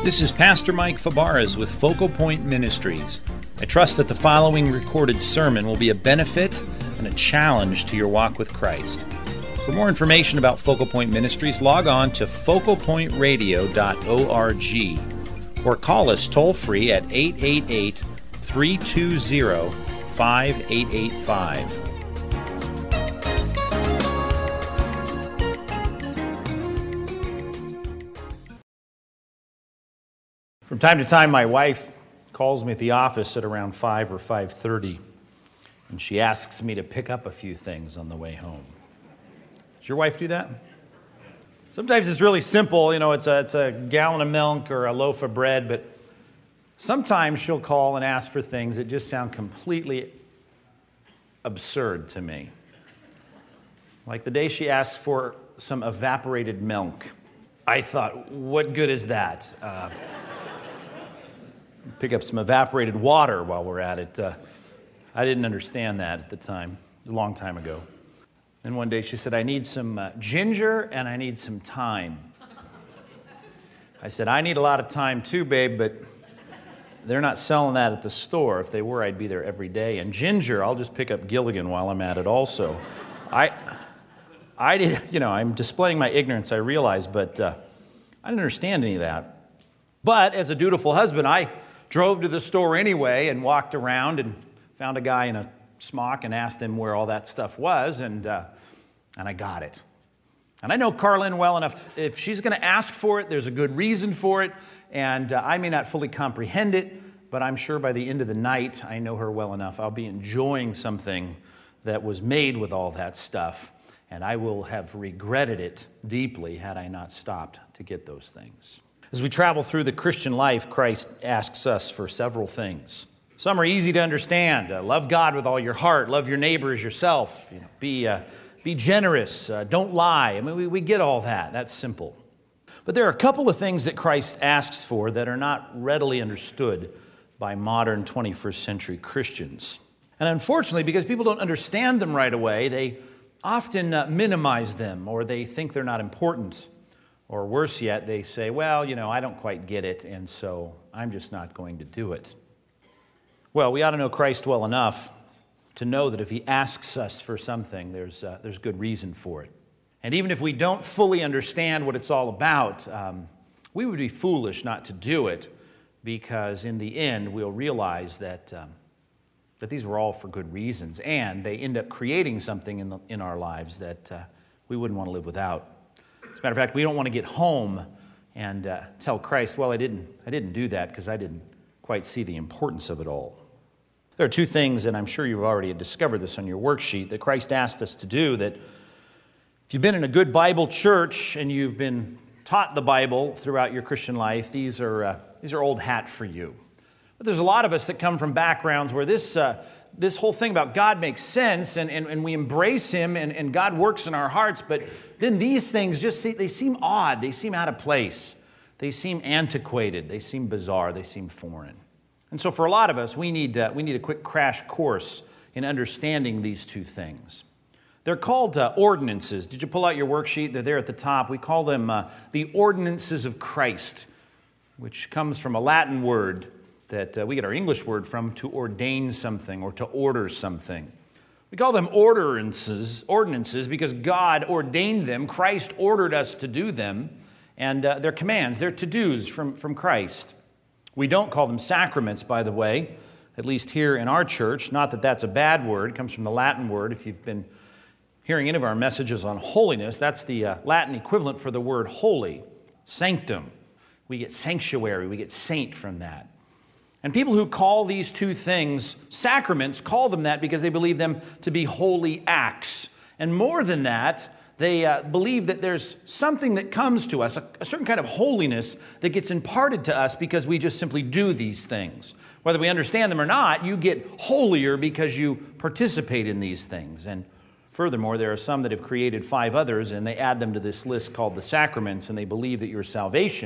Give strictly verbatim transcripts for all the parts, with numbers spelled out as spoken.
This is Pastor Mike Fabarez with Focal Point Ministries. I trust that the following recorded sermon will be a benefit and a challenge to your walk with Christ. For more information about Focal Point Ministries, log on to focal point radio dot org or call us toll-free at eight eight eight, three two zero, five eight eight five. From time to time, my wife calls me at the office at around five or five thirty, and she asks me to pick up a few things on the way home. Does your wife do that? Sometimes it's really simple, you know, it's a, it's a gallon of milk or a loaf of bread, but sometimes she'll call and ask for things that just sound completely absurd to me. Like the day she asked for some evaporated milk. I thought, what good is that? Uh, Pick up some evaporated water while we're at it. Uh, I didn't understand that at the time, a long time ago. Then one day she said, I need some uh, ginger and I need some thyme. I said, I need a lot of thyme too, babe, but they're not selling that at the store. If they were, I'd be there every day. And ginger, I'll just pick up Gilligan while I'm at it also. I, I did, you know, I'm displaying my ignorance, I realize, but uh, I didn't understand any of that. But as a dutiful husband, I drove to the store anyway and walked around and found a guy in a smock and asked him where all that stuff was, and uh, and I got it. And I know Carlin well enough. If she's going to ask for it, there's a good reason for it, and uh, I may not fully comprehend it, but I'm sure by the end of the night, I know her well enough. I'll be enjoying something that was made with all that stuff, and I will have regretted it deeply had I not stopped to get those things. As we travel through the Christian life, Christ asks us for several things. Some are easy to understand. Uh, love God with all your heart. Love your neighbor as yourself. You know, be, uh, be generous. Uh, don't lie. I mean, we, we get all that. That's simple. But there are a couple of things that Christ asks for that are not readily understood by modern twenty-first century Christians. And unfortunately, because people don't understand them right away, they often uh, minimize them, or they think they're not important. Or worse yet, they say, well, you know, I don't quite get it, and so I'm just not going to do it. Well, we ought to know Christ well enough to know that if he asks us for something, there's uh, there's good reason for it. And even if we don't fully understand what it's all about, um, we would be foolish not to do it, because in the end, we'll realize that um, that these were all for good reasons, and they end up creating something in the, in our lives that uh, we wouldn't want to live without. As a matter of fact, we don't want to get home and uh, tell Christ, well, I didn't I didn't do that because I didn't quite see the importance of it all. There are two things, and I'm sure you've already discovered this on your worksheet, that Christ asked us to do, that if you've been in a good Bible church and you've been taught the Bible throughout your Christian life, these are uh, these are old hat for you. But there's a lot of us that come from backgrounds where this uh, this whole thing about God makes sense, and, and, and we embrace him, and, and God works in our hearts, but then these things just, they seem odd, they seem out of place, they seem antiquated, they seem bizarre, they seem foreign. And so for a lot of us, we need, uh, we need a quick crash course in understanding these two things. They're called uh, ordinances. Did you pull out your worksheet? They're there at the top. We call them uh, the ordinances of Christ, which comes from a Latin word that uh, we get our English word from, to ordain something or to order something. We call them ordinances, ordinances because God ordained them. Christ ordered us to do them, and uh, they're commands, they're to-dos from, from Christ. We don't call them sacraments, by the way, at least here in our church. Not that that's a bad word. It comes from the Latin word. If you've been hearing any of our messages on holiness, that's the uh, Latin equivalent for the word holy, sanctum. We get sanctuary, we get saint from that. And people who call these two things sacraments call them that because they believe them to be holy acts. And more than that, they uh, believe that there's something that comes to us, a, a certain kind of holiness that gets imparted to us because we just simply do these things. Whether we understand them or not, you get holier because you participate in these things. And furthermore, there are some that have created five others, and they add them to this list called the sacraments, and they believe that your salvation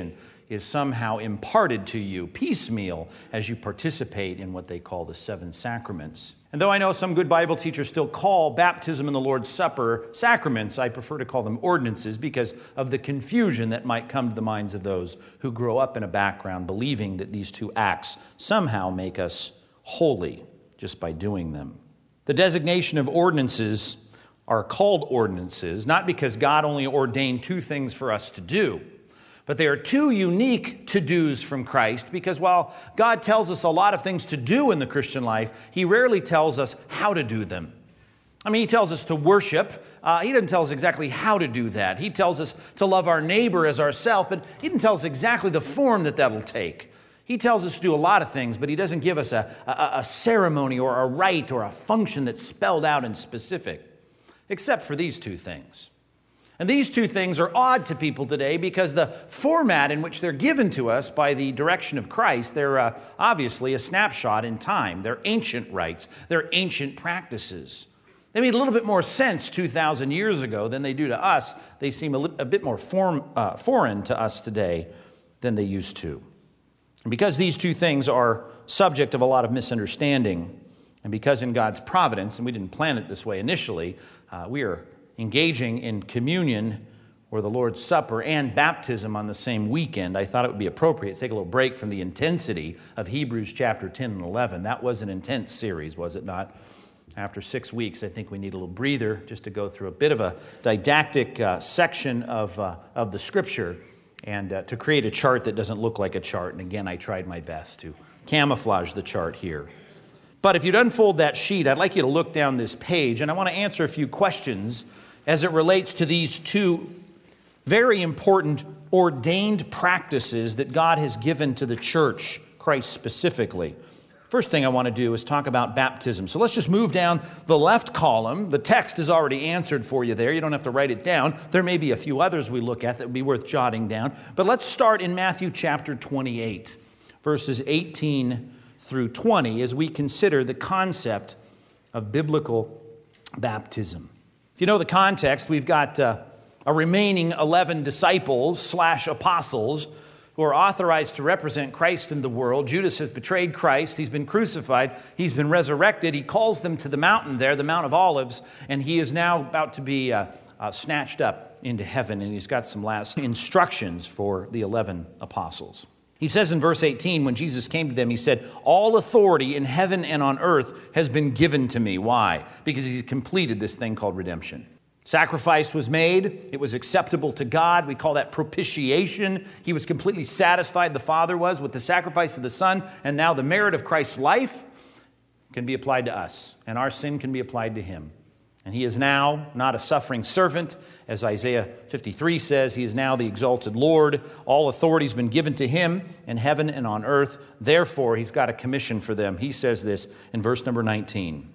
is somehow imparted to you piecemeal as you participate in what they call the seven sacraments. And though I know some good Bible teachers still call baptism and the Lord's Supper sacraments, I prefer to call them ordinances because of the confusion that might come to the minds of those who grow up in a background believing that these two acts somehow make us holy just by doing them. The designation of ordinances are called ordinances, not because God only ordained two things for us to do, but they are two unique to-dos from Christ, because while God tells us a lot of things to do in the Christian life, He rarely tells us how to do them. I mean, He tells us to worship. Uh, he doesn't tell us exactly how to do that. He tells us to love our neighbor as ourselves, but He didn't tell us exactly the form that that'll take. He tells us to do a lot of things, but He doesn't give us a, a, a ceremony or a rite or a function that's spelled out and specific, except for these two things. And these two things are odd to people today because the format in which they're given to us by the direction of Christ, they're uh, obviously a snapshot in time. They're ancient rites. They're ancient practices. They made a little bit more sense two thousand years ago than they do to us. They seem a, li- a bit more form, uh, foreign to us today than they used to. And because these two things are subject of a lot of misunderstanding, and because in God's providence, and we didn't plan it this way initially, uh, we are engaging in communion or the Lord's Supper and baptism on the same weekend, I thought it would be appropriate to take a little break from the intensity of Hebrews chapter ten and eleven. That was an intense series, was it not? After six weeks, I think we need a little breather just to go through a bit of a didactic uh, section of, uh, of the Scripture and uh, to create a chart that doesn't look like a chart. And again, I tried my best to camouflage the chart here. But if you'd unfold that sheet, I'd like you to look down this page, and I want to answer a few questions as it relates to these two very important ordained practices that God has given to the church, Christ specifically. First thing I want to do is talk about baptism. So let's just move down the left column. The text is already answered for you there. You don't have to write it down. There may be a few others we look at that would be worth jotting down. But let's start in Matthew chapter twenty-eight, verses eighteen through twenty, as we consider the concept of biblical baptism. If you know the context, we've got uh, a remaining eleven disciples slash apostles who are authorized to represent Christ in the world. Judas has betrayed Christ. He's been crucified. He's been resurrected. He calls them to the mountain there, the Mount of Olives, and he is now about to be uh, uh, snatched up into heaven, and he's got some last instructions for the eleven apostles. He says in verse eighteen, when Jesus came to them, he said, "All authority in heaven and on earth has been given to me." Why? Because he's completed this thing called redemption. Sacrifice was made. It was acceptable to God. We call that propitiation. He was completely satisfied, the Father was, with the sacrifice of the Son. And now the merit of Christ's life can be applied to us, and our sin can be applied to him. And he is now not a suffering servant. As Isaiah fifty-three says, he is now the exalted Lord. All authority has been given to him in heaven and on earth. Therefore, he's got a commission for them. He says this in verse number nineteen.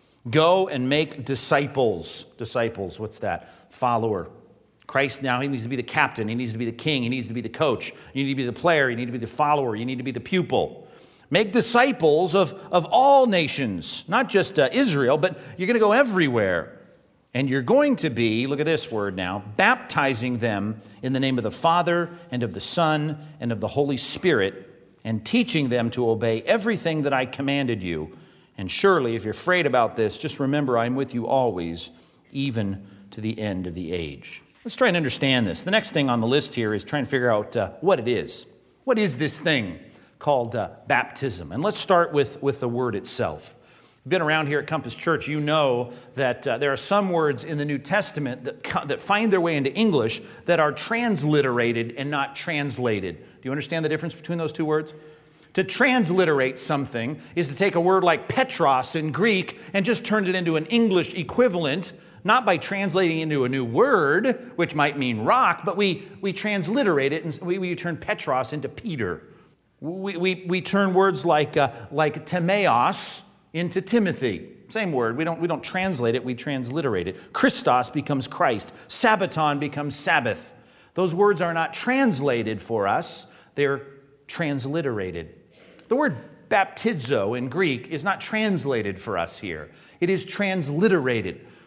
"Go and make disciples." Disciples, what's that? Follower. Christ now, he needs to be the captain. He needs to be the king. He needs to be the coach. You need to be the player. You need to be the follower. You need to be the pupil. Make disciples of, of all nations, not just uh, Israel, but you're going to go everywhere. And you're going to be, look at this word now, baptizing them in the name of the Father and of the Son and of the Holy Spirit, and teaching them to obey everything that I commanded you. And surely, if you're afraid about this, just remember I'm with you always, even to the end of the age. Let's try and understand this. The next thing on the list here is trying to figure out uh, what it is. What is this thing called uh, baptism? And let's start with, with the word itself. If you've been around here at Compass Church, you know that uh, there are some words in the New Testament that, that find their way into English that are transliterated and not translated. Do you understand the difference between those two words? To transliterate something is to take a word like Petros in Greek and just turn it into an English equivalent, not by translating into a new word, which might mean rock, but we, we transliterate it and we, we turn Petros into Peter. We, we, we turn words like, uh, like Timaeus into Timothy. Same word. We don't, we don't translate it, we transliterate it. Christos becomes Christ. Sabbaton becomes Sabbath. Those words are not translated for us, they're transliterated. The word baptizo in Greek is not translated for us here. It is transliterated.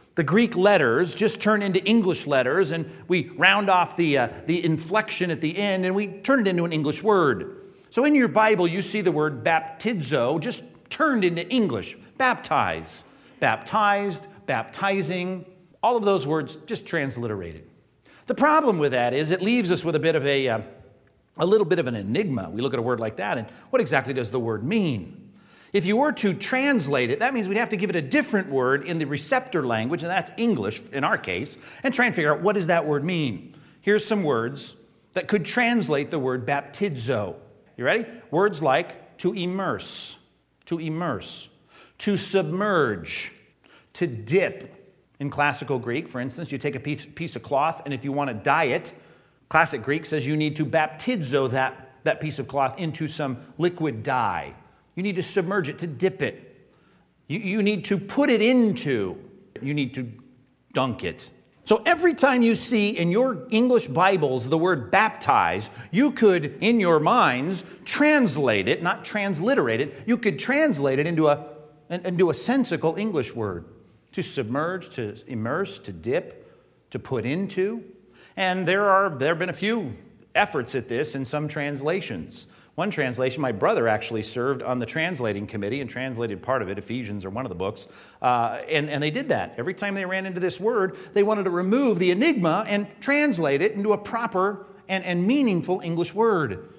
The Greek letters just turn into English letters, and we round off the, uh, the inflection at the end, and we turn it into an English word. So in your Bible, you see the word baptizo just turned into English. Baptize, baptized, baptizing, all of those words just transliterated. The problem with that is it leaves us with a bit of a, uh, a little bit of an enigma. We look at a word like that, and what exactly does the word mean? If you were to translate it, that means we'd have to give it a different word in the receptor language, and that's English in our case, and try and figure out what does that word mean. Here's some words that could translate the word baptizo. You ready? Words like to immerse, to immerse, to submerge, to dip. In classical Greek, for instance, you take a piece, piece of cloth, and if you want to dye it, classic Greek says you need to baptizo that, that piece of cloth into some liquid dye. You need to submerge it, to dip it. You, you need to put it into. You need to dunk it. So every time you see in your English Bibles the word baptize, you could, in your minds, translate it, not transliterate it. You could translate it into a, into a sensical English word. To submerge, to immerse, to dip, to put into. And there are there have been a few efforts at this in some translations. One translation, my brother actually served on the translating committee and translated part of it, Ephesians or one of the books, uh, and, and they did that. Every time they ran into this word, they wanted to remove the enigma and translate it into a proper and, and meaningful English word.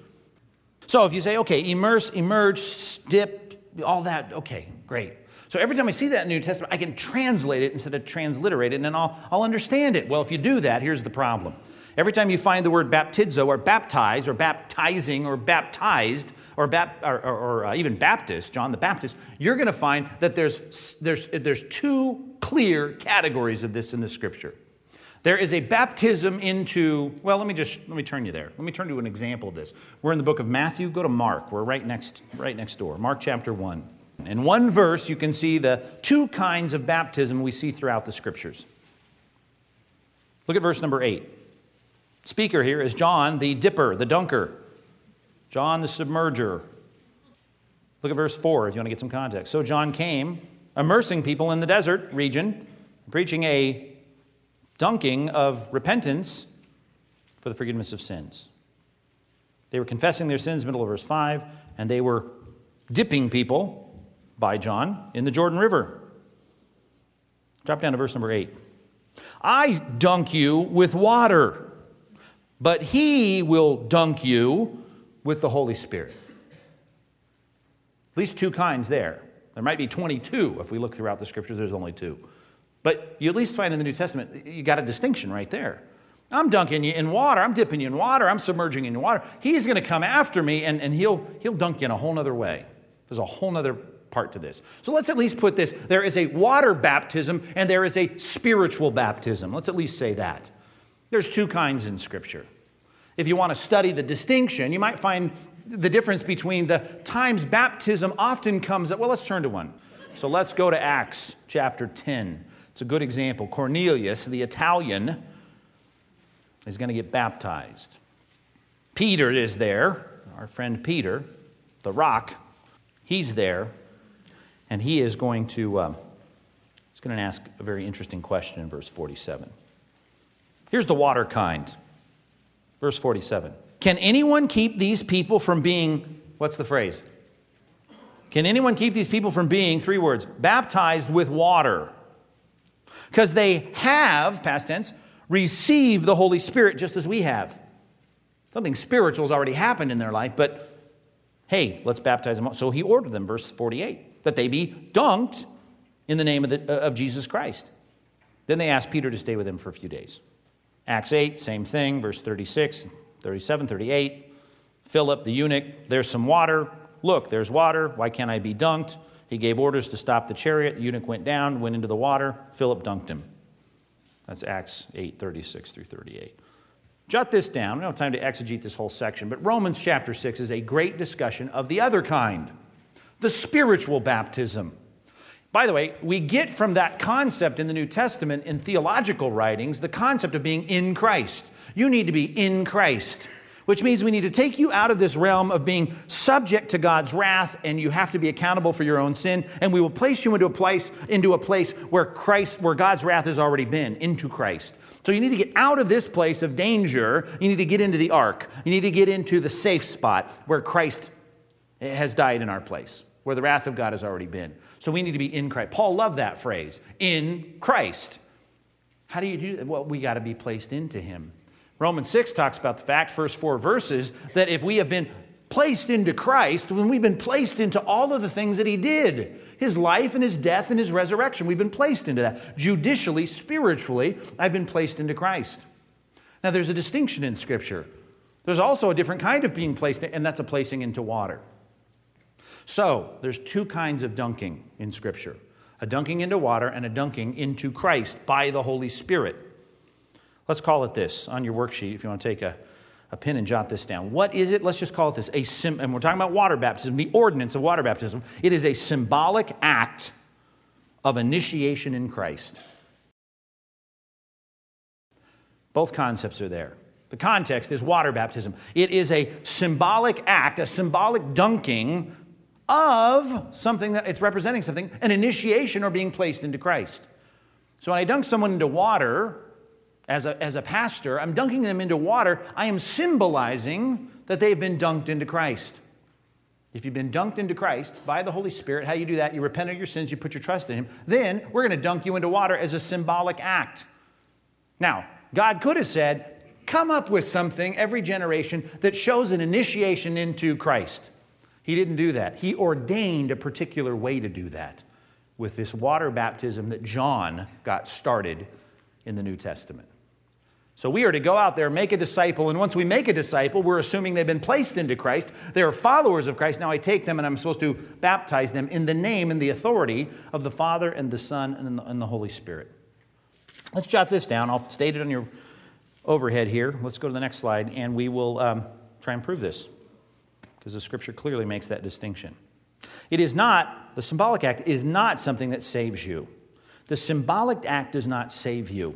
So if you say, okay, immerse, emerge, dip, all that, okay, great. So every time I see that in the New Testament, I can translate it instead of transliterate it, and then I'll, I'll understand it. Well, if you do that, here's the problem. Every time you find the word baptizo or baptize or baptizing or baptized or, bap, or, or, or uh, even Baptist, John the Baptist, you're going to find that there's, there's, there's two clear categories of this in the Scripture. There is a baptism into, well, let me just, let me turn you there. Let me turn to an example of this. We're in the book of Matthew. Go to Mark. We're right next, right next door. Mark chapter one. In one verse, you can see the two kinds of baptism we see throughout the Scriptures. Look at verse number eight. Speaker here is John the dipper, the dunker. John the submerger. Look at verse four if you want to get some context. So John came, immersing people in the desert region, preaching a dunking of repentance for the forgiveness of sins. They were confessing their sins, middle of verse five, and they were dipping people by John in the Jordan River. Drop down to verse number eight. I dunk you with water, but he will dunk you with the Holy Spirit. At least two kinds there. There might be twenty-two if we look throughout the Scriptures. There's only two. But you at least find in the New Testament, you got a distinction right there. I'm dunking you in water. I'm dipping you in water. I'm submerging you in water. He's going to come after me, and, and he'll, he'll dunk you in a whole other way. There's a whole other part to this. So let's at least put this. There is a water baptism, and there is a spiritual baptism. Let's at least say that. There's two kinds in Scripture. If you want to study the distinction, you might find the difference between the times baptism often comes up. Well, let's turn to one. So let's go to Acts chapter ten. It's a good example. Cornelius, the Italian, is going to get baptized. Peter is there, our friend Peter, the rock. He's there, and he is going to uh, he's going to ask a very interesting question in verse forty-seven. Here's the water kind. Verse forty-seven. Can anyone keep these people from being, what's the phrase? Can anyone keep these people from being, three words, baptized with water? Because they have, past tense, received the Holy Spirit just as we have. Something spiritual has already happened in their life, but hey, let's baptize them. So he ordered them, verse forty-eight, that they be dunked in the name of, the, of Jesus Christ. Then they asked Peter to stay with them for a few days. Acts eight, same thing, verse thirty-six, thirty-seven, thirty-eight. Philip, the eunuch, there's some water. Look, there's water. Why can't I be dunked? He gave orders to stop the chariot. The eunuch went down, went into the water. Philip dunked him. That's Acts eight, thirty-six through thirty-eight. Jot this down. We don't have time to exegete this whole section, but Romans chapter six is a great discussion of the other kind, the spiritual baptism. By the way, we get from that concept in the New Testament in theological writings, the concept of being in Christ. You need to be in Christ. which means we need to take you out of this realm of being subject to God's wrath, and you have to be accountable for your own sin, and we will place you into a place, into a place where Christ, where God's wrath has already been, into Christ. So you need to get out of this place of danger. You need to get into the ark. You need to get into the safe spot where Christ has died in our place, where the wrath of God has already been. So we need to be in Christ. Paul loved that phrase, in Christ. How do you do that? Well, we got to be placed into him. Romans six talks about the fact, first four verses, that if we have been placed into Christ, when we've been placed into all of the things that he did, his life and his death and his resurrection, we've been placed into that. Judicially, spiritually, I've been placed into Christ. Now, there's a distinction in Scripture. There's also a different kind of being placed, and that's a placing into water. So, there's two kinds of dunking in Scripture. A dunking into water and a dunking into Christ by the Holy Spirit. Let's call it this on your worksheet if you want to take a, a pen and jot this down. What is it? Let's just call it this. A sim- and we're talking about water baptism, the ordinance of water baptism. It is a symbolic act of initiation in Christ. Both concepts are there. The context is water baptism. It is a symbolic act, a symbolic dunking of something that it's representing something, an initiation or being placed into Christ. So when I dunk someone into water, as a, as a pastor, I'm dunking them into water. I am symbolizing that they've been dunked into Christ. If you've been dunked into Christ by the Holy Spirit, how you do that? You repent of your sins, you put your trust in him. Then we're going to dunk you into water as a symbolic act. Now, God could have said, come up with something every generation that shows an initiation into Christ. He didn't do that. He ordained a particular way to do that with this water baptism that John got started in the New Testament. So we are to go out there, make a disciple, and once we make a disciple, we're assuming they've been placed into Christ. They are followers of Christ. Now I take them and I'm supposed to baptize them in the name and the authority of the Father and the Son and the, and the Holy Spirit. Let's jot this down. I'll state it on your overhead here. Let's go to the next slide, and we will um, try and prove this, because the Scripture clearly makes that distinction. It is not, the symbolic act is not something that saves you. The symbolic act does not save you.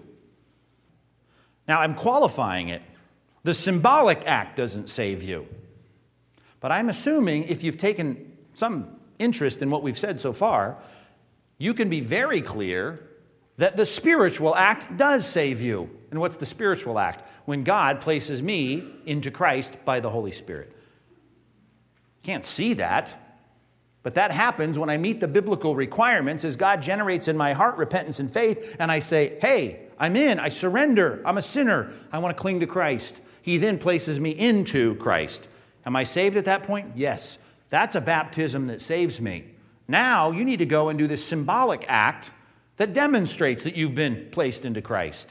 Now, I'm qualifying it. The symbolic act doesn't save you. But I'm assuming if you've taken some interest in what we've said so far, you can be very clear that the spiritual act does save you. And what's the spiritual act? When God places me into Christ by the Holy Spirit. You can't see that. But that happens when I meet the biblical requirements as God generates in my heart repentance and faith, and I say, hey, I'm in, I surrender, I'm a sinner, I want to cling to Christ. He then places me into Christ. Am I saved at that point? Yes. That's a baptism that saves me. Now you need to go and do this symbolic act that demonstrates that you've been placed into Christ.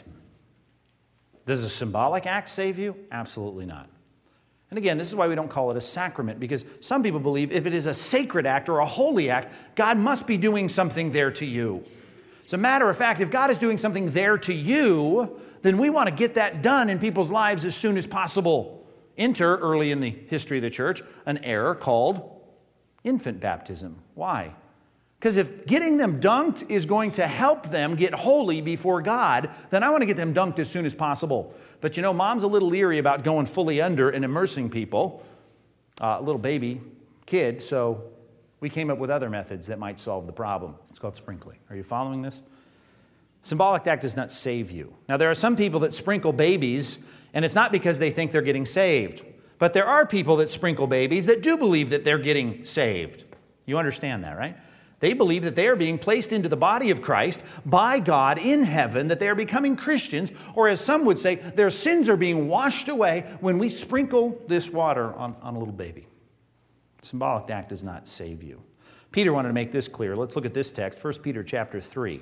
Does a symbolic act save you? Absolutely not. And again, this is why we don't call it a sacrament, because some people believe if it is a sacred act or a holy act, God must be doing something there to you. As a matter of fact, if God is doing something there to you, then we want to get that done in people's lives as soon as possible. Enter, early in the history of the church, an error called infant baptism. Why? Because if getting them dunked is going to help them get holy before God, then I want to get them dunked as soon as possible. But you know, Mom's a little leery about going fully under and immersing people, uh, a little baby kid, so we came up with other methods that might solve the problem. It's called sprinkling. Are you following this? Symbolic act does not save you. Now, there are some people that sprinkle babies, and it's not because they think they're getting saved. But there are people that sprinkle babies that do believe that they're getting saved. You understand that, right? They believe that they are being placed into the body of Christ by God in heaven, that they are becoming Christians, or as some would say, their sins are being washed away when we sprinkle this water on, on a little baby. Symbolic act does not save you. Peter wanted to make this clear. Let's look at this text, First Peter chapter three.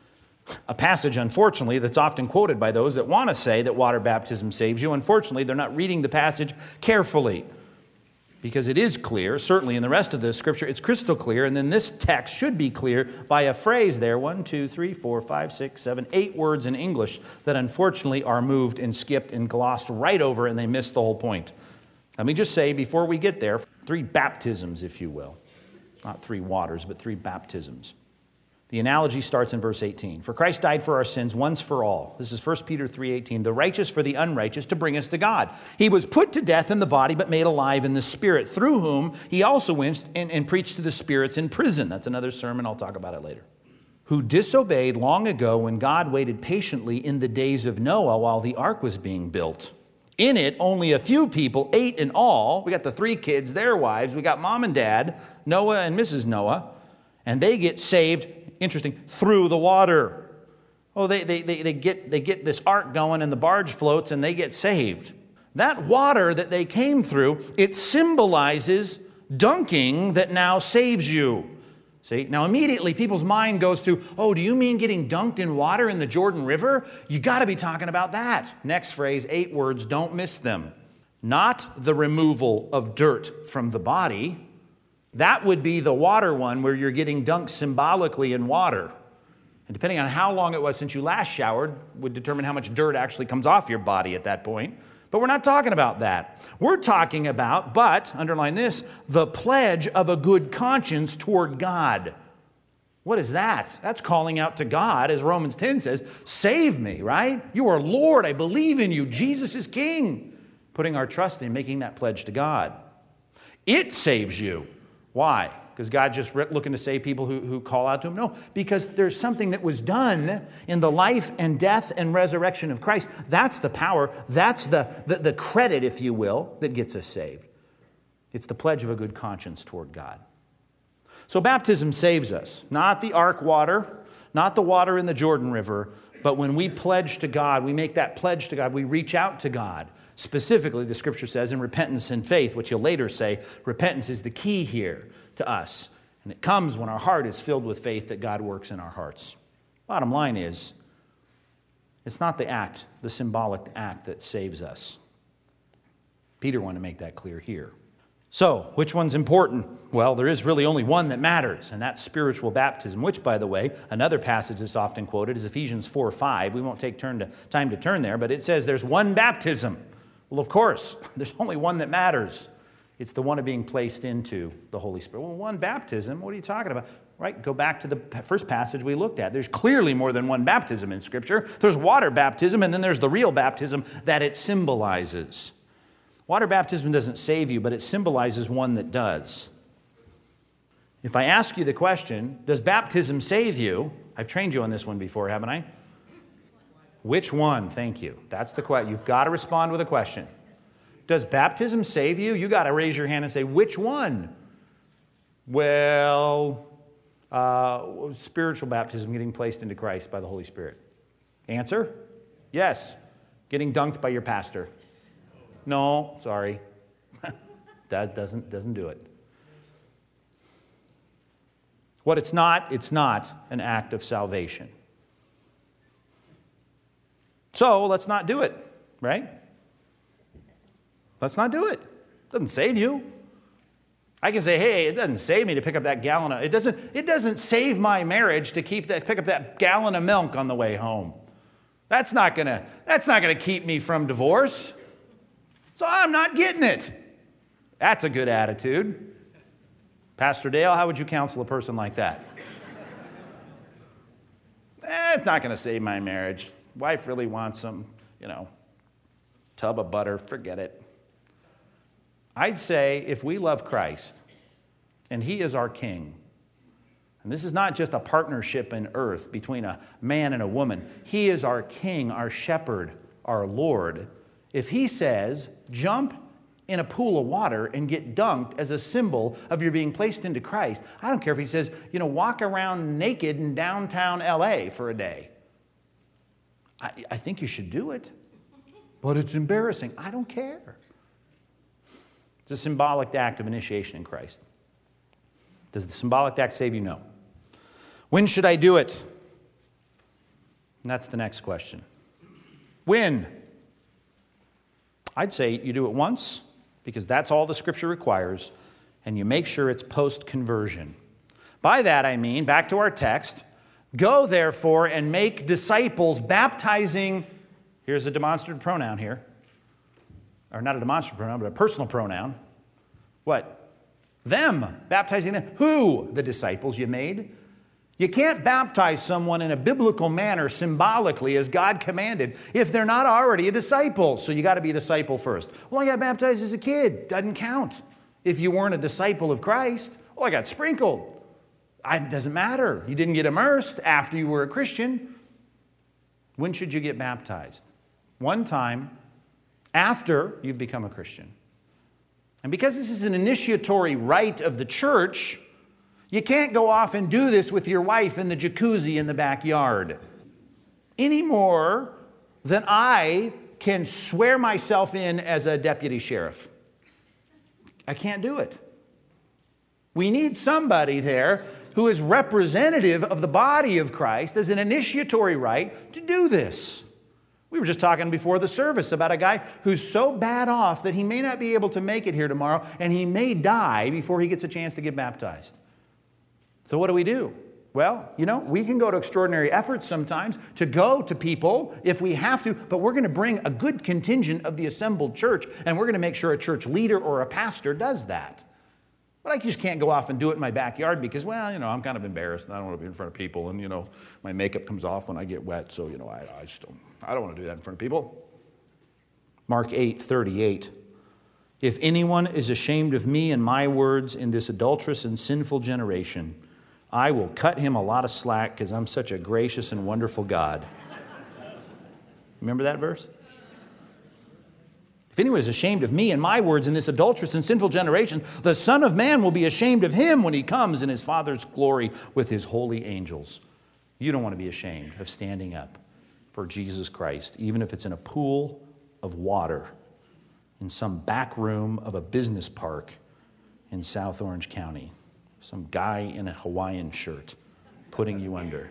A passage, unfortunately, that's often quoted by those that want to say that water baptism saves you. Unfortunately, they're not reading the passage carefully, because it is clear, certainly in the rest of the Scripture, it's crystal clear, and then this text should be clear by a phrase there, one, two, three, four, five, six, seven, eight words in English that unfortunately are moved and skipped and glossed right over, and they miss the whole point. Let me just say, before we get there, three baptisms, if you will. Not three waters, but three baptisms. The analogy starts in verse eighteen. For Christ died for our sins once for all. This is First Peter three eighteen. The righteous for the unrighteous to bring us to God. He was put to death in the body but made alive in the spirit, through whom he also went and, and preached to the spirits in prison. That's another sermon. I'll talk about it later. Who disobeyed long ago when God waited patiently in the days of Noah while the ark was being built. In it, only a few people, eight in all. We got the three kids, their wives. We got mom and dad, Noah and Missus Noah. And they get saved, interesting, through the water. Oh, they, they, they, they, get, they get this ark going and the barge floats and they get saved. That water that they came through, it symbolizes dunking that now saves you. See, now immediately people's mind goes to, oh, do you mean getting dunked in water in the Jordan River? You got to be talking about that. Next phrase, eight words, don't miss them. Not the removal of dirt from the body. That would be the water one where you're getting dunked symbolically in water. And depending on how long it was since you last showered would determine how much dirt actually comes off your body at that point. But we're not talking about that. We're talking about, but, underline this, the pledge of a good conscience toward God. What is that? That's calling out to God, as Romans ten says, save me, right? You are Lord, I believe in you, Jesus is King. Putting our trust in making that pledge to God. It saves you. Why? Because God's just looking to save people who, who call out to Him? No, because there's something that was done in the life and death and resurrection of Christ. That's the power. That's the, the, the credit, if you will, that gets us saved. It's the pledge of a good conscience toward God. So baptism saves us. Not the ark water, not the water in the Jordan River, but when we pledge to God, we make that pledge to God, we reach out to God. Specifically, the Scripture says, in repentance and faith, which you'll later say, repentance is the key here to us. And it comes when our heart is filled with faith that God works in our hearts. Bottom line is, it's not the act, the symbolic act that saves us. Peter wanted to make that clear here. So, which one's important? Well, there is really only one that matters, and that's spiritual baptism, which, by the way, another passage that's often quoted is Ephesians four five. We won't take turn to, time to turn there, but it says there's one baptism. Well, of course, there's only one that matters. It's the one of being placed into the Holy Spirit. Well, one baptism, what are you talking about? Right, go back to the first passage we looked at. There's clearly more than one baptism in Scripture. There's water baptism, and then there's the real baptism that it symbolizes. Water baptism doesn't save you, but it symbolizes one that does. If I ask you the question, does baptism save you? I've trained you on this one before, haven't I? Which one? Thank you. That's the question. You've got to respond with a question. Does baptism save you? You got to raise your hand and say, which one? Well, uh, spiritual baptism, getting placed into Christ by the Holy Spirit. Answer? Yes. Getting dunked by your pastor. No, sorry. That doesn't, doesn't do it. What it's not, it's not an act of salvation. So let's not do it, right? Let's not do it. It doesn't save you. I can say, hey, it doesn't save me to pick up that gallon of, it doesn't, it doesn't save my marriage to keep that, pick up that gallon of milk on the way home. That's not gonna, that's not gonna keep me from divorce. So I'm not getting it. That's a good attitude. Pastor Dale, how would you counsel a person like that? eh, it's not going to save my marriage. Wife really wants some, you know, tub of butter. Forget it. I'd say if we love Christ and He is our King, and this is not just a partnership in earth between a man and a woman. He is our King, our shepherd, our Lord. If He says, jump in a pool of water and get dunked as a symbol of your being placed into Christ, I don't care if He says, you know, walk around naked in downtown L A for a day. I, I think you should do it. But it's embarrassing. I don't care. It's a symbolic act of initiation in Christ. Does the symbolic act save you? No. When should I do it? And that's the next question. When? I'd say you do it once, because that's all the Scripture requires, and you make sure it's post-conversion. By that I mean, back to our text, go therefore and make disciples, baptizing, here's a demonstrative pronoun here, or not a demonstrative pronoun, but a personal pronoun. What? Them, baptizing them. Who? The disciples you made. You can't baptize someone in a biblical manner, symbolically, as God commanded, if they're not already a disciple. So you got to be a disciple first. Well, I got baptized as a kid. Doesn't count if you weren't a disciple of Christ. Well, I got sprinkled. It doesn't matter. You didn't get immersed after you were a Christian. When should you get baptized? One time after you've become a Christian. And because this is an initiatory rite of the church, you can't go off and do this with your wife in the jacuzzi in the backyard any more than I can swear myself in as a deputy sheriff. I can't do it. We need somebody there who is representative of the body of Christ as an initiatory rite to do this. We were just talking before the service about a guy who's so bad off that he may not be able to make it here tomorrow, and he may die before he gets a chance to get baptized. So what do we do? Well, you know, we can go to extraordinary efforts sometimes to go to people if we have to, but we're going to bring a good contingent of the assembled church, and we're going to make sure a church leader or a pastor does that. But I just can't go off and do it in my backyard because, well, you know, I'm kind of embarrassed and I don't want to be in front of people, and, you know, my makeup comes off when I get wet, so, you know, I, I just don't, I don't want to do that in front of people. Mark eight thirty-eight. If anyone is ashamed of me and my words in this adulterous and sinful generation, I will cut him a lot of slack because I'm such a gracious and wonderful God. Remember that verse? If anyone is ashamed of me and my words in this adulterous and sinful generation, the Son of Man will be ashamed of him when he comes in his Father's glory with his holy angels. You don't want to be ashamed of standing up for Jesus Christ, even if it's in a pool of water in some back room of a business park in South Orange County. Some guy in a Hawaiian shirt putting you under.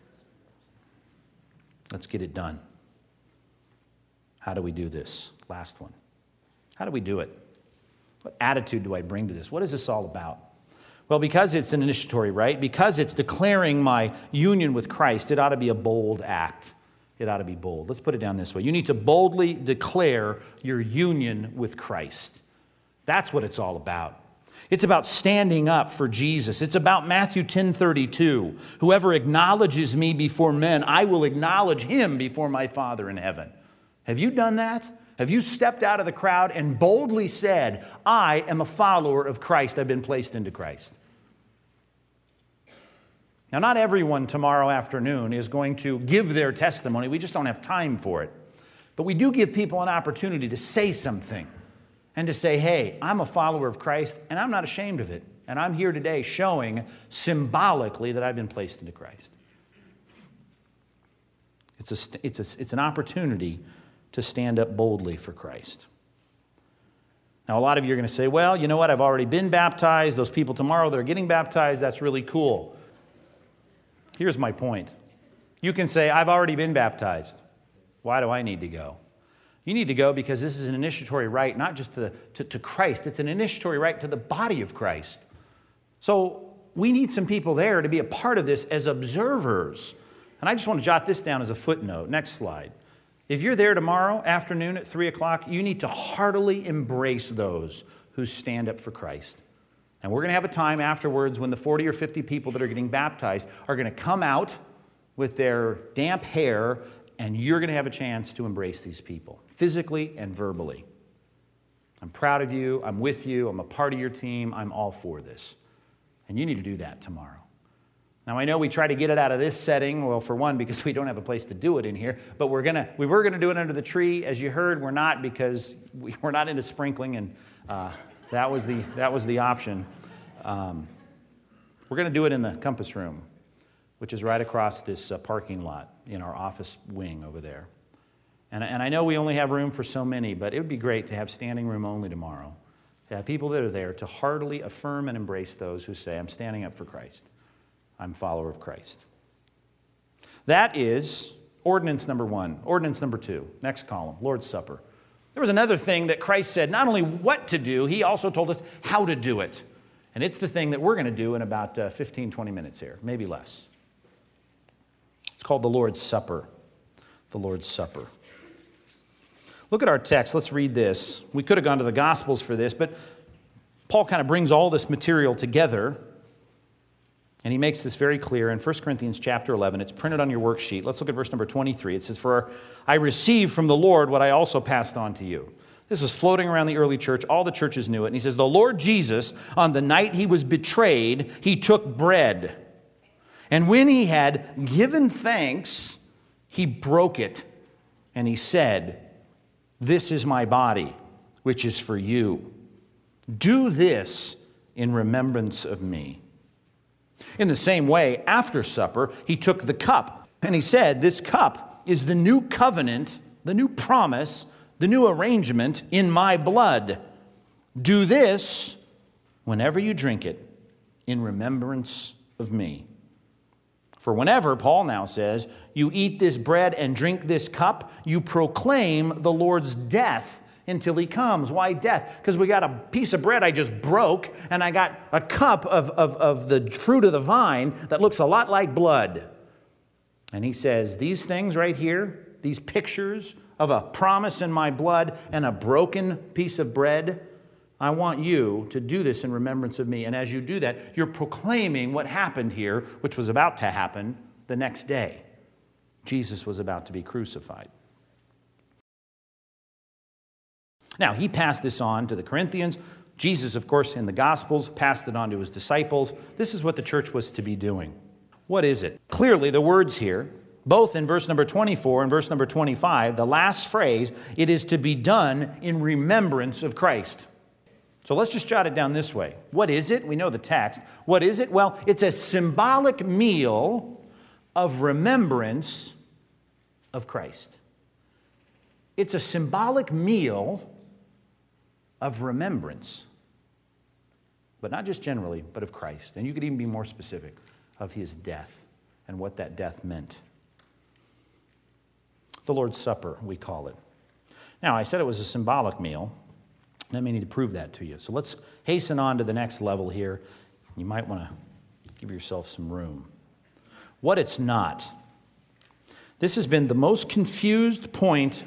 Let's get it done. How do we do this? Last one. How do we do it? What attitude do I bring to this? What is this all about? Well, because it's an initiatory rite, because it's declaring my union with Christ, it ought to be a bold act. It ought to be bold. Let's put it down this way. You need to boldly declare your union with Christ. That's what it's all about. It's about standing up for Jesus. It's about Matthew ten thirty-two. Whoever acknowledges me before men, I will acknowledge him before my Father in heaven. Have you done that? Have you stepped out of the crowd and boldly said, I am a follower of Christ. I've been placed into Christ. Now, not everyone tomorrow afternoon is going to give their testimony. We just don't have time for it. But we do give people an opportunity to say something. And to say, hey, I'm a follower of Christ, and I'm not ashamed of it. And I'm here today showing symbolically that I've been placed into Christ. It's, a, it's, a, it's an opportunity to stand up boldly for Christ. Now, a lot of you are going to say, well, you know what? I've already been baptized. Those people tomorrow that are getting baptized, that's really cool. Here's my point. You can say, I've already been baptized. Why do I need to go? You need to go because this is an initiatory rite, not just to, to, to Christ. It's an initiatory rite to the body of Christ. So we need some people there to be a part of this as observers. And I just want to jot this down as a footnote. Next slide. If you're there tomorrow afternoon at three o'clock, you need to heartily embrace those who stand up for Christ. And we're going to have a time afterwards when the forty or fifty people that are getting baptized are going to come out with their damp hair, and you're going to have a chance to embrace these people, physically and verbally. I'm proud of you. I'm with you. I'm a part of your team. I'm all for this. And you need to do that tomorrow. Now, I know we try to get it out of this setting, well, for one, because we don't have a place to do it in here, but we're gonna, we were going to do it under the tree. As you heard, we're not, because we, we're not into sprinkling, and uh, that was the, that was the option. Um, we're going to do it in the Compass Room, which is right across this uh, parking lot in our office wing over there. And, and I know we only have room for so many, but it would be great to have standing room only tomorrow. To have people that are there to heartily affirm and embrace those who say, I'm standing up for Christ. I'm a follower of Christ. That is ordinance number one. Ordinance number two, next column, Lord's Supper. There was another thing that Christ said, not only what to do, he also told us how to do it. And it's the thing that we're going to do in about uh, fifteen, twenty minutes here, maybe less. It's called the Lord's Supper. The Lord's Supper. Look at our text. Let's read this. We could have gone to the Gospels for this, but Paul kind of brings all this material together. And he makes this very clear in First Corinthians chapter eleven. It's printed on your worksheet. Let's look at verse number twenty-three. It says, "For I received from the Lord what I also passed on to you." This was floating around the early church. All the churches knew it. And he says, "The Lord Jesus, on the night he was betrayed, he took bread. And when he had given thanks, he broke it. And he said, 'This is my body, which is for you. Do this in remembrance of me.' In the same way, after supper, he took the cup, and he said, 'This cup is the new covenant, the new promise, the new arrangement in my blood. Do this whenever you drink it in remembrance of me.' For whenever," Paul now says, "you eat this bread and drink this cup, you proclaim the Lord's death until he comes." Why death? Because we got a piece of bread I just broke, and I got a cup of, of, of the fruit of the vine that looks a lot like blood. And he says, these things right here, these pictures of a promise in my blood and a broken piece of bread, I want you to do this in remembrance of me. And as you do that, you're proclaiming what happened here, which was about to happen the next day. Jesus was about to be crucified. Now, he passed this on to the Corinthians. Jesus, of course, in the Gospels, passed it on to his disciples. This is what the church was to be doing. What is it? Clearly, the words here, both in verse number twenty-four and verse number twenty-five, the last phrase, it is to be done in remembrance of Christ. So let's just jot it down this way. What is it? We know the text. What is it? Well, it's a symbolic meal of remembrance of Christ. It's a symbolic meal of remembrance. But not just generally, but of Christ. And you could even be more specific, of his death and what that death meant. The Lord's Supper, we call it. Now, I said it was a symbolic meal. Let me need to prove that to you. So let's hasten on to the next level here. You might want to give yourself some room. What it's not. This has been the most confused point,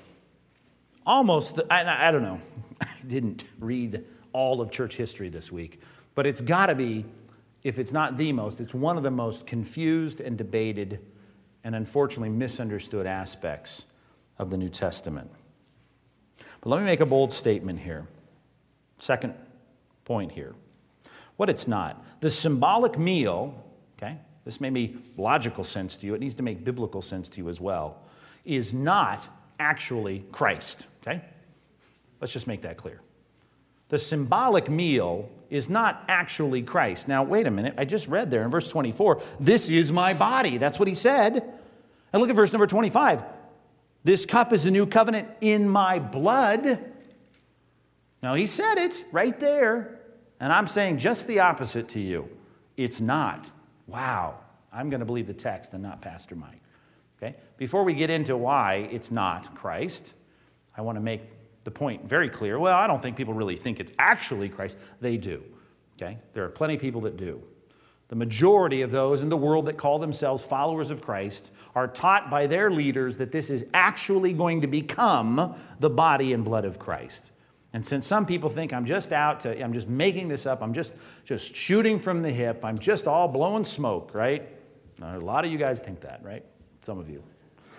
almost, I, I don't know. I didn't read all of church history this week, but it's got to be, if it's not the most, it's one of the most confused and debated and unfortunately misunderstood aspects of the New Testament. But let me make a bold statement here. Second point here. What it's not. The symbolic meal, okay, this may make logical sense to you, it needs to make biblical sense to you as well, is not actually Christ, okay? Let's just make that clear. The symbolic meal is not actually Christ. Now, wait a minute. I just read there in verse twenty-four, "This is my body." That's what he said. And look at verse number twenty-five. "This cup is the new covenant in my blood." Now, he said it right there. And I'm saying just the opposite to you. It's not. Wow. I'm going to believe the text and not Pastor Mike. Okay? Before we get into why it's not Christ, I want to make the point very clear. Well, I don't think people really think it's actually Christ. They do. Okay? There are plenty of people that do. The majority of those in the world that call themselves followers of Christ are taught by their leaders that this is actually going to become the body and blood of Christ. And since some people think I'm just out to, I'm just making this up, I'm just, just shooting from the hip, I'm just all blowing smoke, right? A lot of you guys think that, right? Some of you.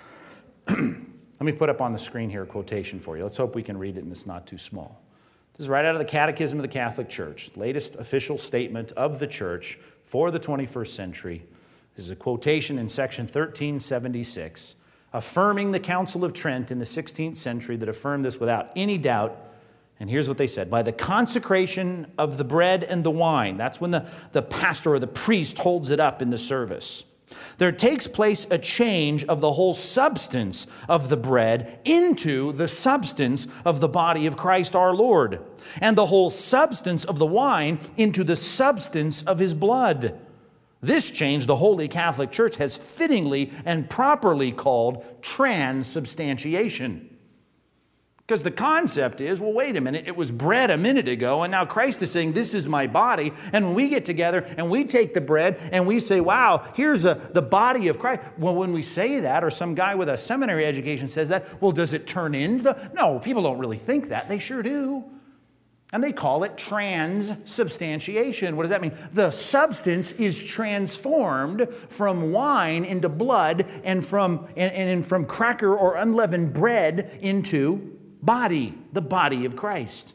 Let me put up on the screen here a quotation for you. Let's hope we can read it and it's not too small. This is right out of the Catechism of the Catholic Church, latest official statement of the Church for the twenty-first century. This is a quotation in section thirteen seventy-six, affirming the Council of Trent in the sixteenth century that affirmed this without any doubt. And here's what they said: by the consecration of the bread and the wine, that's when the, the pastor or the priest holds it up in the service, there takes place a change of the whole substance of the bread into the substance of the body of Christ our Lord, and the whole substance of the wine into the substance of his blood. This change the Holy Catholic Church has fittingly and properly called transubstantiation. Because the concept is, well, wait a minute, it was bread a minute ago, and now Christ is saying, this is my body. And when we get together and we take the bread and we say, wow, here's a, the body of Christ. Well, when we say that, or some guy with a seminary education says that, well, does it turn into the... No, people don't really think that. They sure do. And they call it transubstantiation. What does that mean? The substance is transformed from wine into blood and from, and, and from cracker or unleavened bread into body, the body of Christ.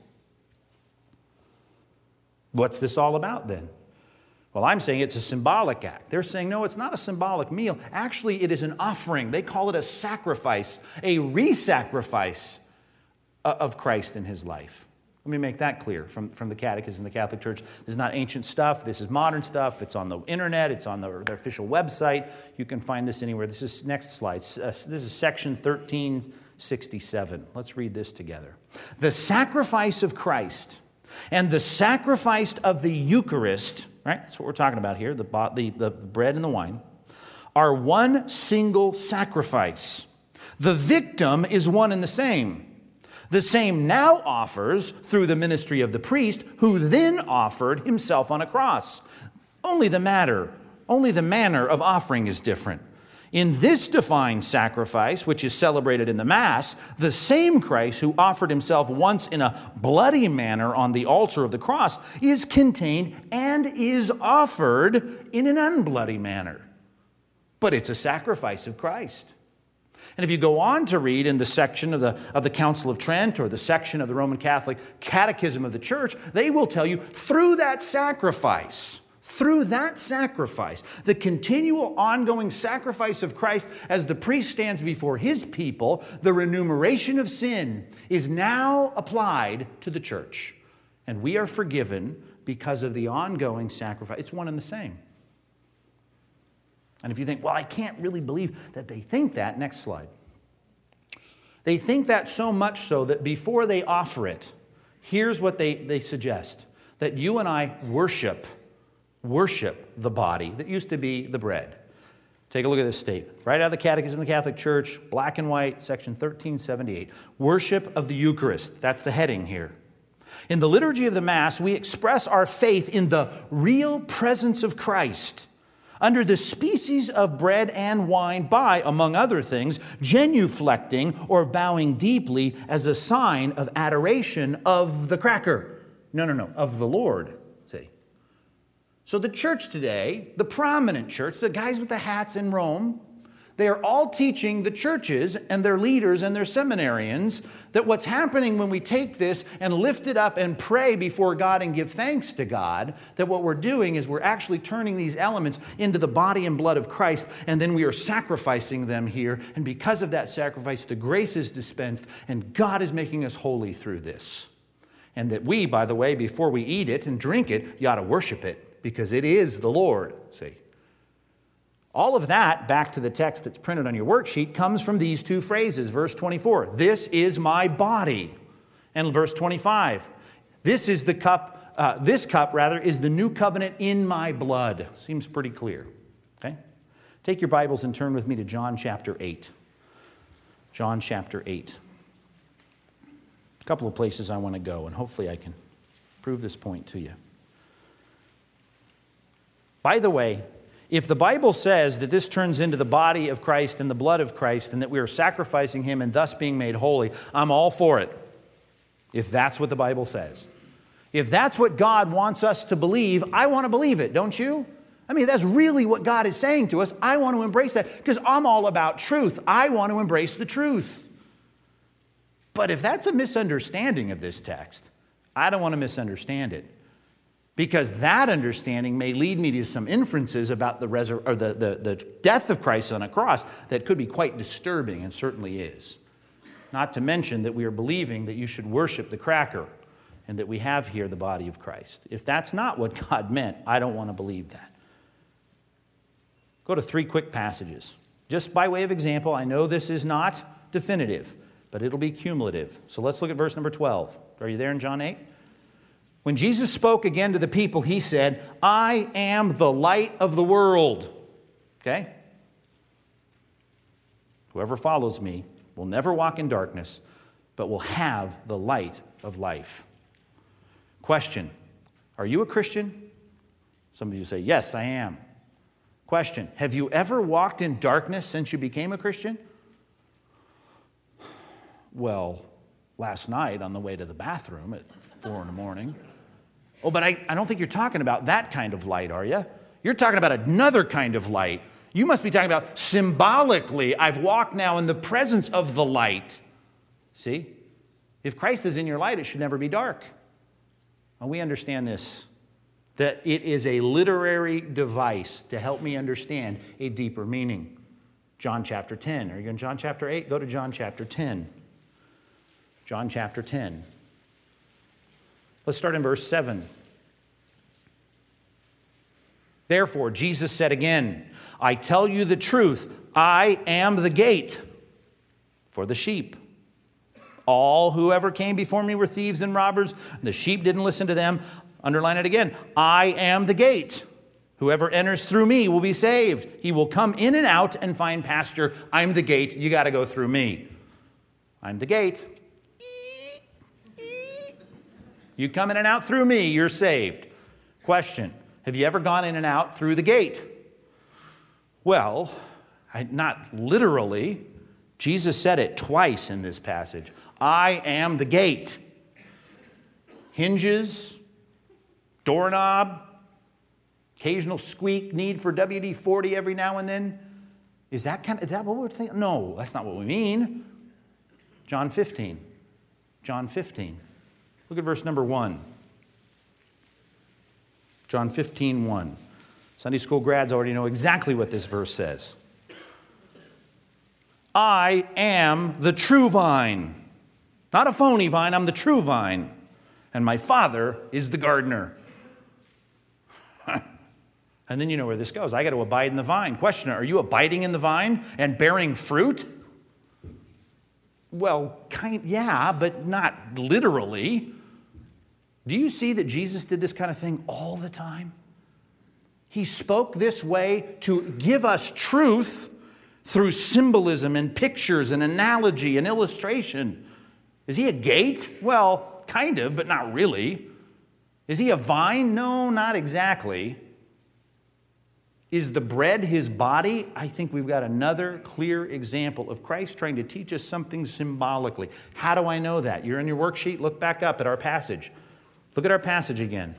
What's this all about then? Well, I'm saying it's a symbolic act. They're saying, no, it's not a symbolic meal. Actually, it is an offering. They call it a sacrifice, a re-sacrifice of Christ in his life. Let me make that clear from, from the Catechism of the Catholic Church. This is not ancient stuff. This is modern stuff. It's on the internet. It's on the, their official website. You can find this anywhere. This is, next slide. Uh, this is section thirteen sixty-seven. Let's read this together. The sacrifice of Christ and the sacrifice of the Eucharist, right? That's what we're talking about here, the, the, the bread and the wine, are one single sacrifice. The victim is one and the same. The same now offers through the ministry of the priest, who then offered himself on a cross. Only the matter, only the manner of offering is different. In this divine sacrifice, which is celebrated in the Mass, the same Christ who offered himself once in a bloody manner on the altar of the cross is contained and is offered in an unbloody manner. But it's a sacrifice of Christ. And if you go on to read in the section of the, of the Council of Trent or the section of the Roman Catholic Catechism of the Church, they will tell you through that sacrifice, through that sacrifice, the continual ongoing sacrifice of Christ as the priest stands before his people, the remuneration of sin is now applied to the church. And we are forgiven because of the ongoing sacrifice. It's one and the same. And if you think, well, I can't really believe that they think that, next slide. They think that so much so that before they offer it, here's what they, they suggest. That you and I worship, worship the body that used to be the bread. Take a look at this statement. Right out of the Catechism of the Catholic Church, black and white, section thirteen seventy-eight. Worship of the Eucharist. That's the heading here. In the liturgy of the Mass, we express our faith in the real presence of Christ under the species of bread and wine by, among other things, genuflecting or bowing deeply as a sign of adoration of the cracker. No, no, no, of the Lord, see. So the church today, the prominent church, the guys with the hats in Rome, they are all teaching the churches and their leaders and their seminarians that what's happening when we take this and lift it up and pray before God and give thanks to God, that what we're doing is we're actually turning these elements into the body and blood of Christ, and then we are sacrificing them here. And because of that sacrifice, the grace is dispensed, and God is making us holy through this. And that we, by the way, before we eat it and drink it, you ought to worship it, because it is the Lord, see. All of that, back to the text that's printed on your worksheet, comes from these two phrases. Verse twenty-four, this is my body. And verse twenty-five, this is the cup, uh, this cup, rather, is the new covenant in my blood. Seems pretty clear. Okay? Take your Bibles and turn with me to John chapter eight. John chapter eight. A couple of places I want to go, and hopefully I can prove this point to you. By the way, if the Bible says that this turns into the body of Christ and the blood of Christ and that we are sacrificing him and thus being made holy, I'm all for it. If that's what the Bible says. If that's what God wants us to believe, I want to believe it, don't you? I mean, that's really what God is saying to us. I want to embrace that because I'm all about truth. I want to embrace the truth. But if that's a misunderstanding of this text, I don't want to misunderstand it. Because that understanding may lead me to some inferences about the, resur- or the, the, the death of Christ on a cross that could be quite disturbing, and certainly is. Not to mention that we are believing that you should worship the cracker and that we have here the body of Christ. If that's not what God meant, I don't want to believe that. Go to three quick passages. Just by way of example, I know this is not definitive, but it'll be cumulative. So let's look at verse number twelve. Are you there in John eight? When Jesus spoke again to the people, he said, I am the light of the world. Okay? Whoever follows me will never walk in darkness, but will have the light of life. Question, are you a Christian? Some of you say, yes, I am. Question, have you ever walked in darkness since you became a Christian? Well, last night on the way to the bathroom at four in the morning. Oh, but I, I don't think you're talking about that kind of light, are you? You're talking about another kind of light. You must be talking about symbolically, I've walked now in the presence of the light. See? If Christ is in your light, it should never be dark. Well, we understand this, that it is a literary device to help me understand a deeper meaning. John chapter ten. Are you in John chapter eight? Go to John chapter ten. John chapter ten. Let's start in verse seven. Therefore, Jesus said again, I tell you the truth, I am the gate for the sheep. All who ever came before me were thieves and robbers. The sheep didn't listen to them. Underline it again. I am the gate. Whoever enters through me will be saved. He will come in and out and find pasture. I'm the gate. You got to go through me. I'm the gate. You come in and out through me, you're saved. Question, have you ever gone in and out through the gate? Well, I, not literally. Jesus said it twice in this passage. I am the gate. Hinges, doorknob, occasional squeak, need for W D forty every now and then. Is that kind of, is that what we're thinking? No, that's not what we mean. John fifteen. John fifteen. Look at verse number one. John fifteen, one. Sunday school grads already know exactly what this verse says. I am the true vine. Not a phony vine, I'm the true vine. And my Father is the gardener. And then you know where this goes. I got to abide in the vine. Question, are you abiding in the vine and bearing fruit? Well, kind, yeah, but not literally. Do you see that Jesus did this kind of thing all the time? He spoke this way to give us truth through symbolism and pictures and analogy and illustration. Is he a gate? Well, kind of, but not really. Is he a vine? No, not exactly. Is the bread his body? I think we've got another clear example of Christ trying to teach us something symbolically. How do I know that? You're in your worksheet. Look back up at our passage. Look at our passage again.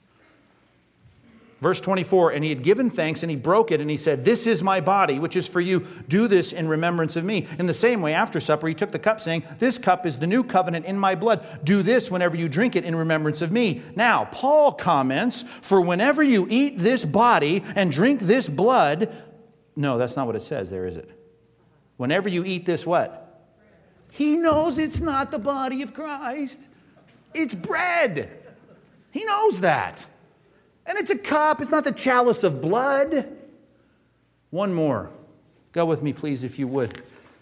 Verse twenty-four, and he had given thanks, and he broke it, and he said, this is my body, which is for you. Do this in remembrance of me. In the same way, after supper, he took the cup, saying, this cup is the new covenant in my blood. Do this whenever you drink it in remembrance of me. Now, Paul comments, for whenever you eat this body and drink this blood, no, that's not what it says there, is it? Whenever you eat this what? He knows it's not the body of Christ. It's bread. He knows that. And it's a cup. It's not the chalice of blood. One more. Go with me, please, if you would.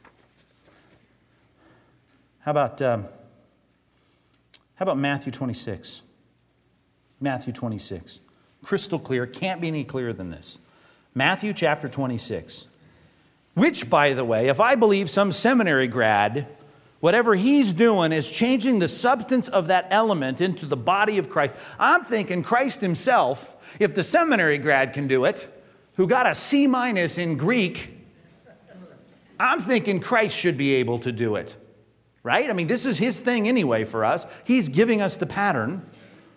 How about, um, how about Matthew twenty-six? Matthew twenty-six. Crystal clear. Can't be any clearer than this. Matthew chapter twenty-six. Which, by the way, if I believe some seminary grad, whatever he's doing is changing the substance of that element into the body of Christ. I'm thinking Christ himself, if the seminary grad can do it, who got a C minus in Greek, I'm thinking Christ should be able to do it. Right? I mean, this is his thing anyway for us. He's giving us the pattern.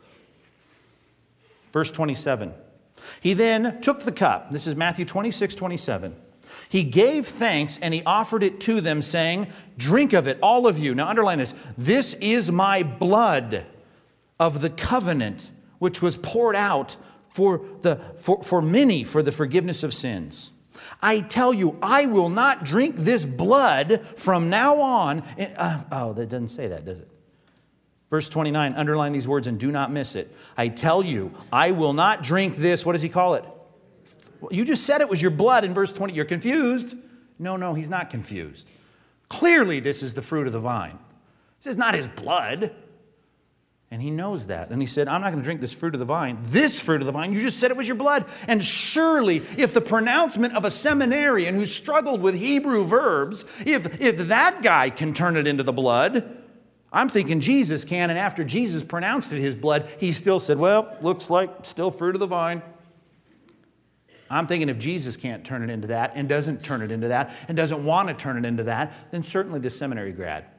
Verse twenty-seven. He then took the cup. This is Matthew twenty-six, twenty-seven. He gave thanks and he offered it to them, saying, drink of it, all of you. Now underline this. This is my blood of the covenant, which was poured out for, the, for, for many for the forgiveness of sins. I tell you, I will not drink this blood from now on. Uh, oh, that doesn't say that, does it? Verse twenty-nine, underline these words and do not miss it. I tell you, I will not drink this. What does he call it? You just said it was your blood in verse twenty. You're confused. No, no, he's not confused. Clearly, this is the fruit of the vine. This is not his blood. And he knows that. And he said, I'm not going to drink this fruit of the vine. This fruit of the vine, you just said it was your blood. And surely, if the pronouncement of a seminarian who struggled with Hebrew verbs, if, if that guy can turn it into the blood, I'm thinking Jesus can. And after Jesus pronounced it his blood, he still said, well, looks like still fruit of the vine. I'm thinking if Jesus can't turn it into that and doesn't turn it into that and doesn't want to turn it into that, then certainly the seminary grad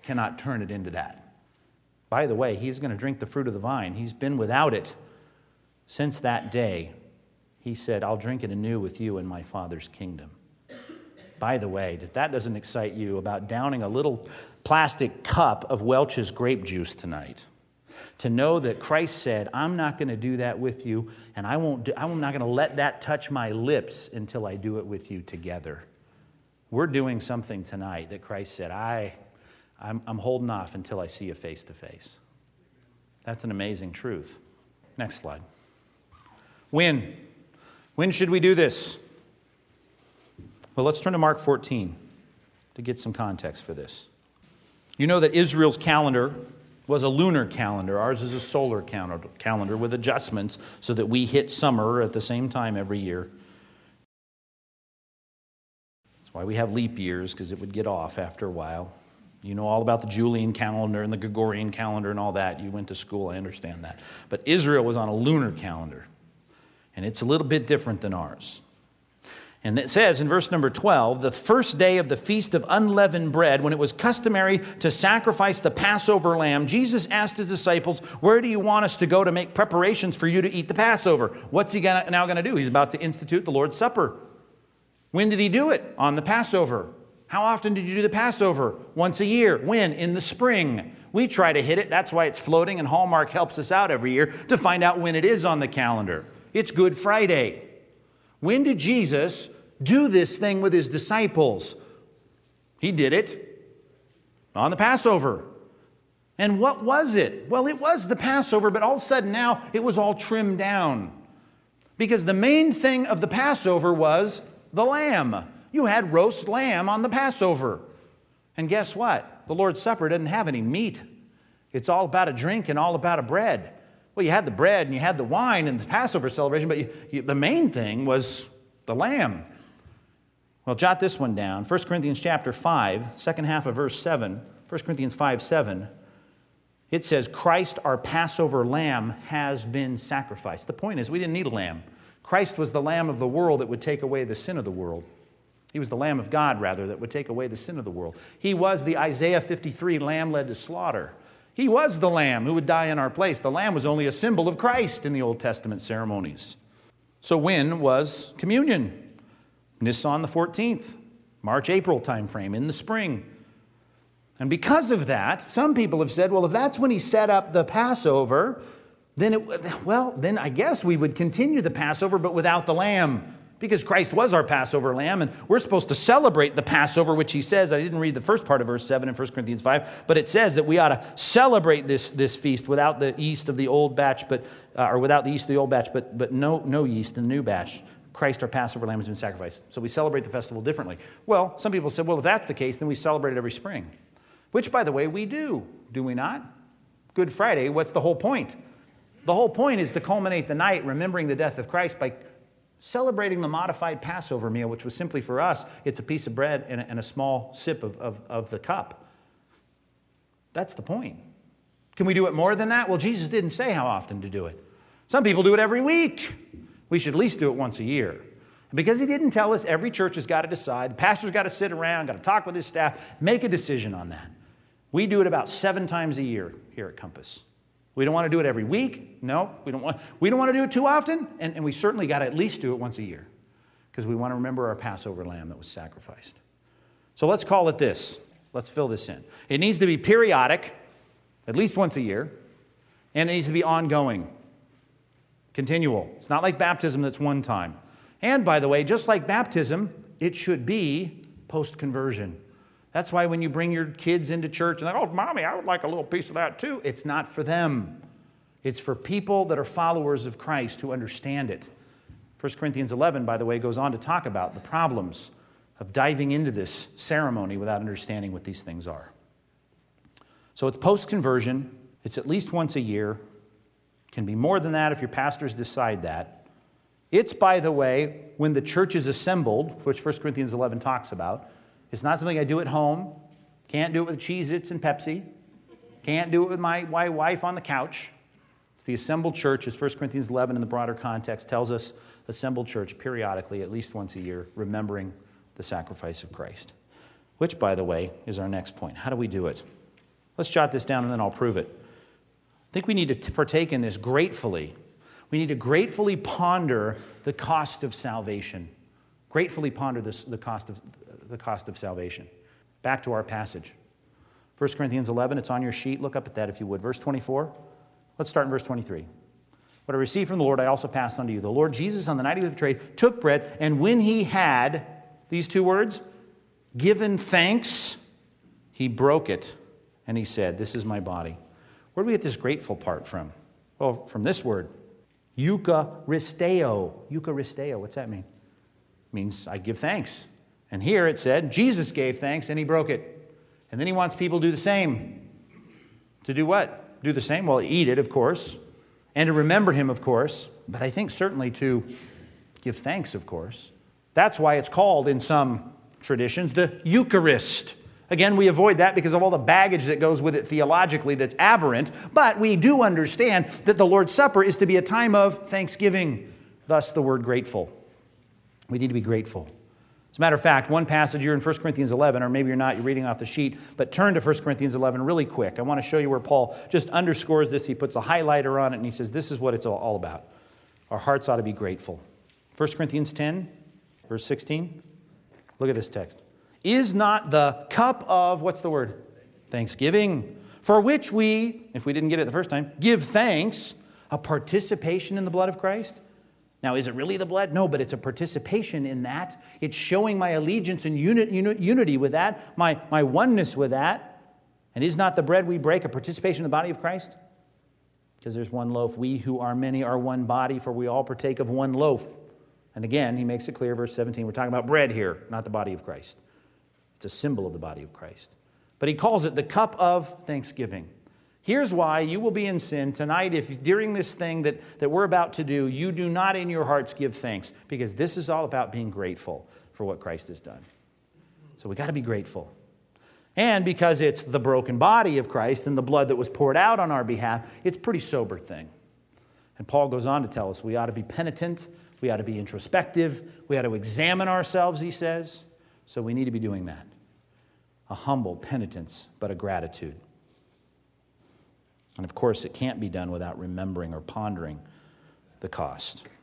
cannot turn it into that. By the way, he's going to drink the fruit of the vine. He's been without it since that day. He said, I'll drink it anew with you in my Father's kingdom. By the way, if that doesn't excite you about downing a little plastic cup of Welch's grape juice tonight, to know that Christ said, I'm not going to do that with you, and I won't do, I'm not going to let that touch my lips until I do it with you together. We're doing something tonight that Christ said, I, I'm, I'm holding off until I see you face to face. That's an amazing truth. Next slide. When? When should we do this? Well, let's turn to Mark fourteen to get some context for this. You know that Israel's calendar was a lunar calendar. Ours is a solar calendar with adjustments so that we hit summer at the same time every year. That's why we have leap years, because it would get off after a while. You know all about the Julian calendar and the Gregorian calendar and all that. You went to school, I understand that. But Israel was on a lunar calendar, and it's a little bit different than ours. And it says in verse number twelve, the first day of the Feast of Unleavened Bread, when it was customary to sacrifice the Passover lamb, Jesus asked his disciples, where do you want us to go to make preparations for you to eat the Passover? What's he gonna, now going to do? He's about to institute the Lord's Supper. When did he do it? On the Passover. How often did you do the Passover? Once a year. When? In the spring. We try to hit it. That's why it's floating, and Hallmark helps us out every year to find out when it is on the calendar. It's Good Friday. When did Jesus do this thing with his disciples? He did it on the Passover. And what was it? Well, it was the Passover, but all of a sudden now it was all trimmed down. Because the main thing of the Passover was the lamb. You had roast lamb on the Passover. And guess what? The Lord's Supper didn't have any meat. It's all about a drink and all about a bread. Well, you had the bread and you had the wine in the Passover celebration, but you, you, the main thing was the lamb. Well, jot this one down. First Corinthians chapter five, second half of verse seven. First Corinthians five, seven. It says, Christ, our Passover lamb, has been sacrificed. The point is, we didn't need a lamb. Christ was the lamb of the world that would take away the sin of the world. He was the Lamb of God, rather, that would take away the sin of the world. He was the Isaiah fifty-three lamb led to slaughter. He was the lamb who would die in our place. The lamb was only a symbol of Christ in the Old Testament ceremonies. So when was communion? Nisan the fourteenth, March, April time frame, in the spring. And because of that, some people have said, well, if that's when he set up the Passover, then it, well, then I guess we would continue the Passover, but without the lamb. Because Christ was our Passover lamb, and we're supposed to celebrate the Passover, which he says, I didn't read the first part of verse seven in First Corinthians five, but it says that we ought to celebrate this, this feast without the yeast of the old batch, but uh, or without the yeast of the old batch, but, but no, no yeast in the new batch. Christ, our Passover lamb, has been sacrificed. So we celebrate the festival differently. Well, some people said, well, if that's the case, then we celebrate it every spring. Which, by the way, we do. Do we not? Good Friday, what's the whole point? The whole point is to culminate the night remembering the death of Christ by celebrating the modified Passover meal, which was simply for us, it's a piece of bread and a, and a small sip of, of, of the cup. That's the point. Can we do it more than that? Well, Jesus didn't say how often to do it. Some people do it every week. We should at least do it once a year. And because he didn't tell us, every church has got to decide. The pastor's got to sit around, got to talk with his staff, make a decision on that. We do it about seven times a year here at Compass. We don't want to do it every week. No, we don't want, we don't want to do it too often. And, and we certainly got to at least do it once a year because we want to remember our Passover lamb that was sacrificed. So let's call it this. Let's fill this in. It needs to be periodic, at least once a year, and it needs to be ongoing, continual. It's not like baptism that's one time. And by the way, just like baptism, it should be post-conversion. That's why when you bring your kids into church and they're, oh, Mommy, I would like a little piece of that too. It's not for them. It's for people that are followers of Christ who understand it. First Corinthians eleven, by the way, goes on to talk about the problems of diving into this ceremony without understanding what these things are. So it's post-conversion. It's at least once a year. It can be more than that if your pastors decide that. It's, by the way, when the church is assembled, which First Corinthians eleven talks about. It's not something I do at home. Can't do it with Cheez-Its and Pepsi. Can't do it with my, my wife on the couch. It's the assembled church, as First Corinthians eleven in the broader context tells us, assembled church periodically, at least once a year, remembering the sacrifice of Christ. Which, by the way, is our next point. How do we do it? Let's jot this down and then I'll prove it. I think we need to partake in this gratefully. We need to gratefully ponder the cost of salvation. Gratefully ponder this, the cost of the cost of salvation. Back to our passage. First Corinthians eleven, it's on your sheet. Look up at that if you would. Verse twenty-four. Let's start in verse twenty-three. What I received from the Lord, I also passed on to you. The Lord Jesus, on the night he was betrayed, took bread, and when he had, these two words, given thanks, he broke it, and he said, this is my body. Where do we get this grateful part from? Well, from this word, Eucharisteo. Eucharisteo, what's that mean? It means I give thanks. And here it said, Jesus gave thanks, and he broke it. And then he wants people to do the same. To do what? Do the same? Well, eat it, of course. And to remember him, of course, but I think certainly to give thanks, of course. That's why it's called, in some traditions, the Eucharist. Again, we avoid that because of all the baggage that goes with it theologically that's aberrant, but we do understand that the Lord's Supper is to be a time of thanksgiving, thus the word grateful. We need to be grateful. As a matter of fact, one passage you're in First Corinthians eleven, or maybe you're not, you're reading off the sheet, but turn to First Corinthians eleven really quick. I want to show you where Paul just underscores this. He puts a highlighter on it, and he says, this is what it's all about. Our hearts ought to be grateful. First Corinthians ten, verse sixteen. Look at this text. Is not the cup of, what's the word? Thanksgiving, for which we, if we didn't get it the first time, give thanks, a participation in the blood of Christ? Now, is it really the blood? No, but it's a participation in that. It's showing my allegiance and uni- uni- unity with that, my, my oneness with that. And is not the bread we break a participation in the body of Christ? Because there's one loaf. We who are many are one body, for we all partake of one loaf. And again, he makes it clear, verse seventeen, we're talking about bread here, not the body of Christ. It's a symbol of the body of Christ. But he calls it the cup of thanksgiving. Here's why you will be in sin tonight if during this thing that, that we're about to do, you do not in your hearts give thanks. Because this is all about being grateful for what Christ has done. So we got to be grateful. And because it's the broken body of Christ and the blood that was poured out on our behalf, it's a pretty sober thing. And Paul goes on to tell us we ought to be penitent, we ought to be introspective, we ought to examine ourselves, he says. So we need to be doing that. A humble penitence, but a gratitude. And of course, it can't be done without remembering or pondering the cost.